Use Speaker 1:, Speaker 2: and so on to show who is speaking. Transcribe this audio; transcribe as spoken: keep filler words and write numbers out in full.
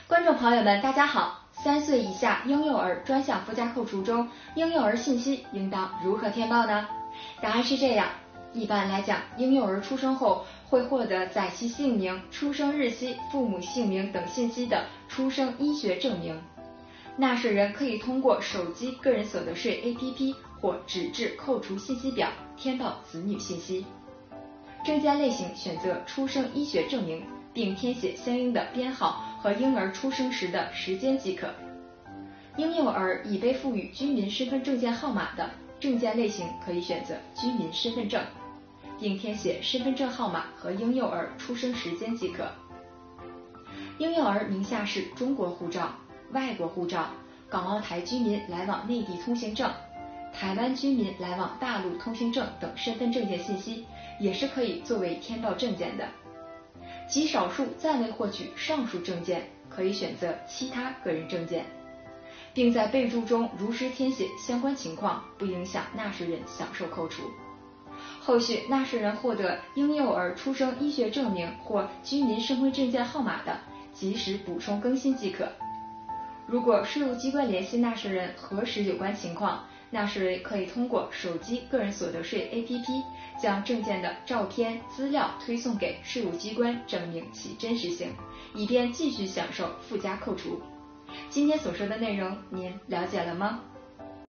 Speaker 1: 观众朋友们，大家好！三岁以下婴幼儿专项附加扣除中，婴幼儿信息应当如何填报呢？答案是这样：一般来讲，婴幼儿出生后会获得载其姓名、出生日期、父母姓名等信息的出生医学证明。纳税人可以通过手机个人所得税 A P P 或纸质扣除信息表填报子女信息。证件类型选择出生医学证明，并填写相应的编号和婴儿出生时的时间即可。婴幼儿已被赋予居民身份证件号码的，证件类型可以选择居民身份证，并填写身份证号码和婴幼儿出生时间即可。婴幼儿名下是中国护照、外国护照、港澳台居民来往内地通行证、台湾居民来往大陆通行证等身份证件信息，也是可以作为填报证件的。极少数暂未获取上述证件，可以选择其他个人证件，并在备注中如实填写相关情况，不影响纳税人享受扣除。后续纳税人获得婴幼儿出生医学证明或居民身份证件号码的，及时补充更新即可。如果税务机关联系纳税人核实有关情况，纳税人可以通过手机个人所得税 A P P 将证件的照片资料推送给税务机关，证明其真实性，以便继续享受附加扣除。今天所说的内容您了解了吗？